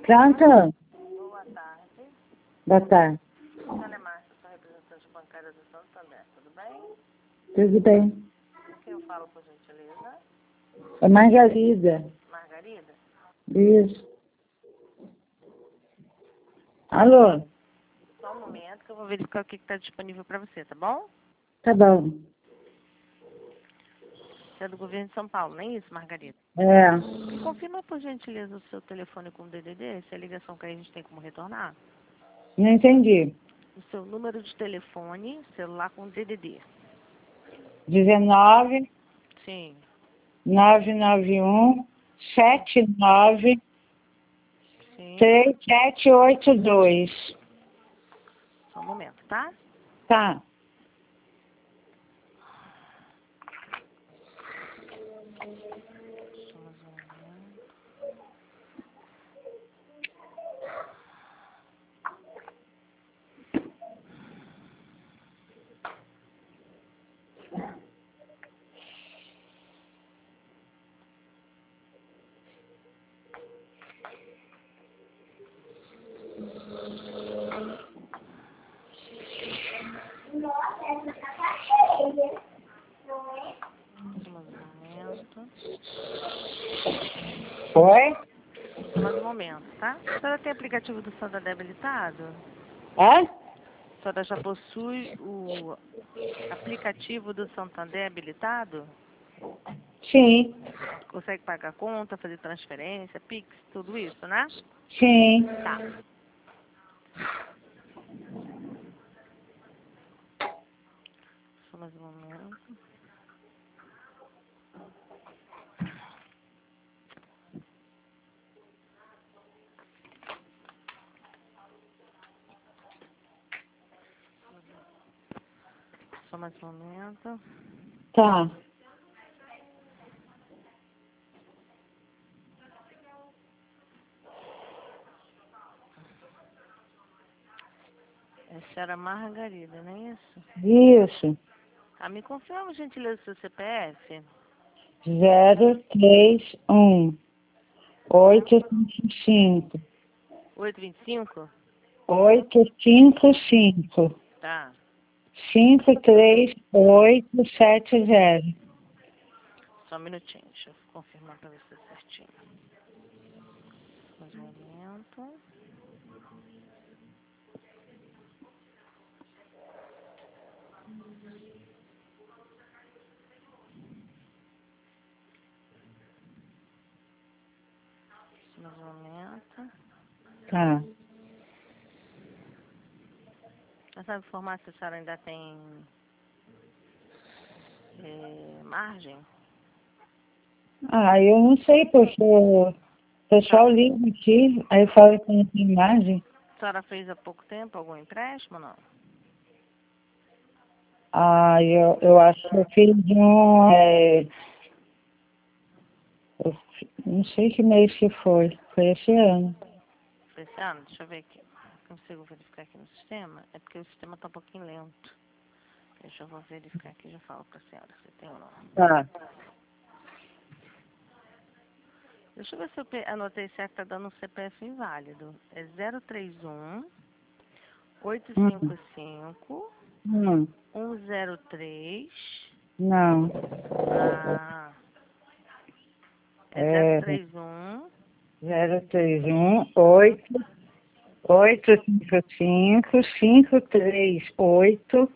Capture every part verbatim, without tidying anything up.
Pronto? Boa tarde. Boa tarde. Ana Márcia, sou representante bancária do Santander, tudo bem? Tudo bem? Com quem eu falo, por gentileza? É Margarida. Margarida? Isso. Alô? Só um momento que eu vou verificar o que está disponível para você, tá bom? Tá bom. Você é do governo de São Paulo, não é isso, Margarida? É. Me confirma, por gentileza, o seu telefone com D D D, se a ligação que a gente tem como retornar. Não entendi. O seu número de telefone, celular com D D D. dezenove, Sim. novecentos e noventa e um, setenta e nove, Sim. três sete oito dois. Só um momento, tá? Tá. Só mais um momento. Só mais um momento. Oi? Só mais um momento, tá? A senhora tem aplicativo do Santander habilitado? Hã? A senhora já possui o aplicativo do Santander habilitado? Sim. Consegue pagar conta, fazer transferência, Pix, tudo isso, né? Sim. Tá. Só mais um momento. Só mais um momento. Tá. É a senhora Margarida, não é isso? Isso. Ah, me confirma, gentileza, o seu C P F? Zero três um oito cinco oito vinte e cinco? oito cinco cinco Tá. cinco três oito sete zero. Só um minutinho, deixa eu confirmar pra você certinho. Mais um momento. Mais um momento. Tá. Você sabe informar se a senhora ainda tem é, margem? Ah, eu não sei, porque o pessoal liga aqui, aí fala que não tem imagem. A senhora fez há pouco tempo algum empréstimo ou não? Ah, eu, eu acho que eu fiz um. É, eu fi- não sei que mês que foi. Foi esse ano. Foi esse ano? Deixa eu ver aqui. Consigo verificar aqui no sistema? É porque o sistema está um pouquinho lento. Deixa eu vou verificar aqui e já falo pra senhora se tem ou não. Tá. Deixa eu ver se eu pe- anotei certo, tá dando um C P F inválido. É zero três um oito Hum, cinco cinco hum, um zero três. não. Ah, é zero É três um zero três um oito oito cinco cinco cinco três oito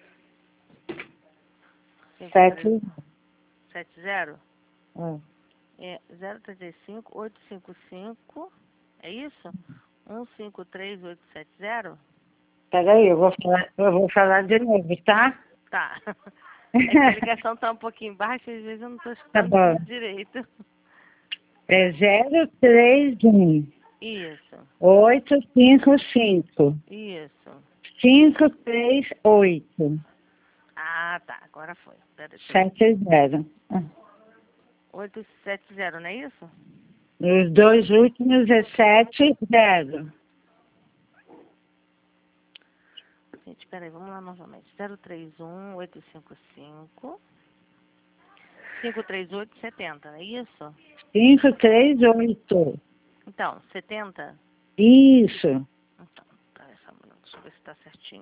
cinco três sete. sete zero. É. É zero três cinco oito cinco cinco. É isso? um cinco três oito sete zero? Peraí, eu vou falar, eu vou falar de novo, tá? Tá. É que a ligação tá um pouquinho baixa e às vezes eu não tô Tá escutando bom. tudo direito. É zero três um Isso, oito cinco cinco isso. cinco três oito Ah, tá. Agora foi. Pera, deixa eu ver. sete zero. oito sete zero, não é isso? Os dois últimos é sete zero. Gente, peraí, vamos lá novamente. zero três um oito cinco cinco cinco três oito sete zero, não é isso? cinco três oito. Então, setenta? Isso. Então, peraí só um minuto, deixa eu ver se tá certinho.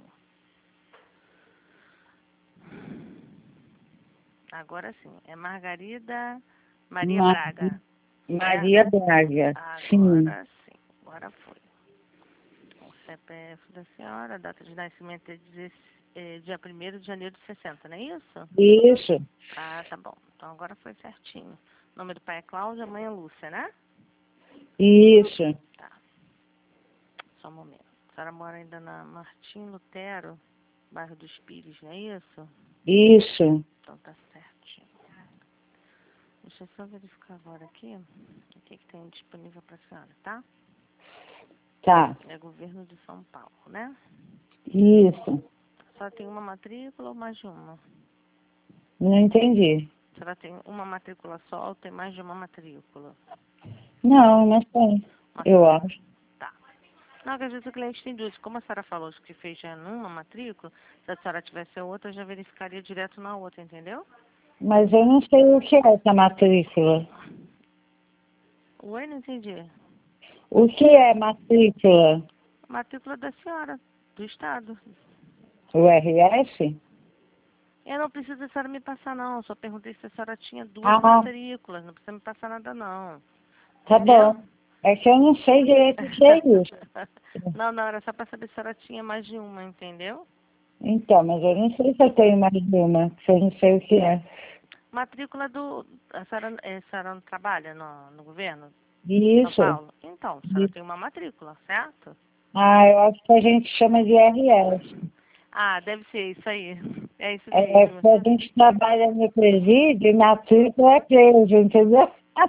Agora sim, é Margarida Maria Ma- Braga. Maria Braga. Sim. Agora sim, agora foi. O C P F da senhora, a data de nascimento é, dezesseis, é dia primeiro de janeiro de sessenta, não é isso? Isso. Ah, tá bom. Então agora foi certinho. O nome do pai é Cláudia, a mãe é Lúcia, né? Isso. Tá. Só um momento. A senhora mora ainda na Martim Lutero, bairro dos Pires, não é isso? Isso. Então tá certinho. Deixa eu só verificar agora aqui o que, que tem disponível para a senhora, tá? Tá. É governo de São Paulo, né? Isso. A senhora tem uma matrícula ou mais de uma? Não entendi. A senhora tem uma matrícula só ou tem mais de uma matrícula? Não, não sei. Uma Eu só. acho. Tá. Não, que às vezes o cliente tem dúvidas. Como a senhora falou que fez já numa matrícula, se a senhora tivesse a outra, eu já verificaria direto na outra, entendeu? Mas eu não sei o que é essa matrícula. Oi, não entendi. O que é matrícula? Matrícula da senhora, do estado. O R S? Eu não preciso a senhora me passar, não. Eu só perguntei se a senhora tinha duas Ah, matrículas. Não precisa me passar nada, não. tá Entendeu? bom. É que eu não sei direito o que é isso. Não, não, era só para saber se a senhora tinha mais de uma, entendeu? Então, mas eu não sei se eu tenho mais de uma, porque eu não sei o que é. Matrícula do... A senhora, eh, a senhora não trabalha no, no governo de São Isso. Paulo? Então, a senhora tem uma matrícula, certo? Ah, eu acho que a gente chama de R S. Ah, deve ser isso aí. É isso É mesmo. que a gente trabalha no presídio e matrícula é preso, entendeu?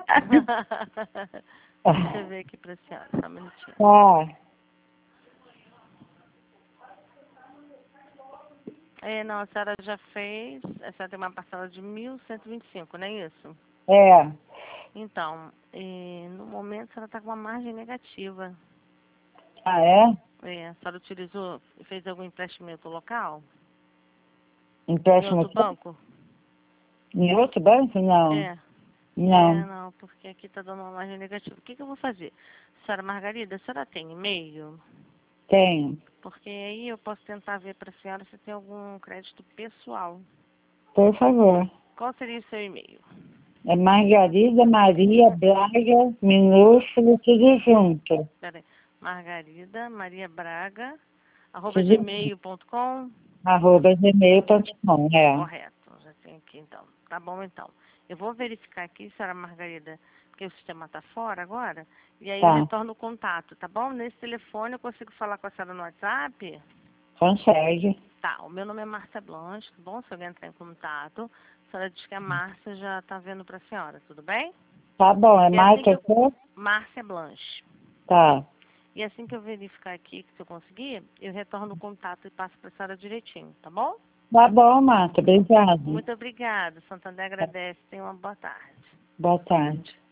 Deixa eu ver aqui pra senhora, só um minutinho. Tá. É, não, a senhora já fez, a senhora tem uma parcela de mil cento e vinte e cinco, não é isso? É. Então, eh, no momento a senhora está com uma margem negativa. Ah, é? É, a senhora utilizou, fez algum investimento local? Em Empréstimo outro aqui? banco? Em outro banco? Não. É. É, Não. não, porque aqui está dando uma margem negativa. O que, que eu vou fazer? Senhora Margarida, a senhora tem e-mail? Tenho. Porque aí eu posso tentar ver para a senhora se tem algum crédito pessoal. Por favor. Qual seria o seu e-mail? É Margarida Maria Braga, minúsculo, tudo junto. Peraí. Margarida Maria Braga, arroba Tudo junto. gmail ponto com. Arroba gmail ponto com, é. Correto, já tem aqui então. Tá bom então. Eu vou verificar aqui, senhora Margarida, porque o sistema está fora agora, e aí eu Tá. retorno o contato, tá bom? Nesse telefone eu consigo falar com a senhora no WhatsApp? Consegue. Tá, o meu nome é Márcia Blanche, tá bom? Se alguém entrar em contato, a senhora diz que a Márcia já tá vendo pra senhora, tudo bem? Tá bom. É E assim que Marta eu... aqui? Márcia Blanche. Tá. E assim que eu verificar aqui, que se eu conseguir, eu retorno o contato e passo pra senhora direitinho, tá bom? Tá bom, Marta. Obrigado. Muito obrigada. Santander agradece. Tenha uma boa tarde. Boa tarde.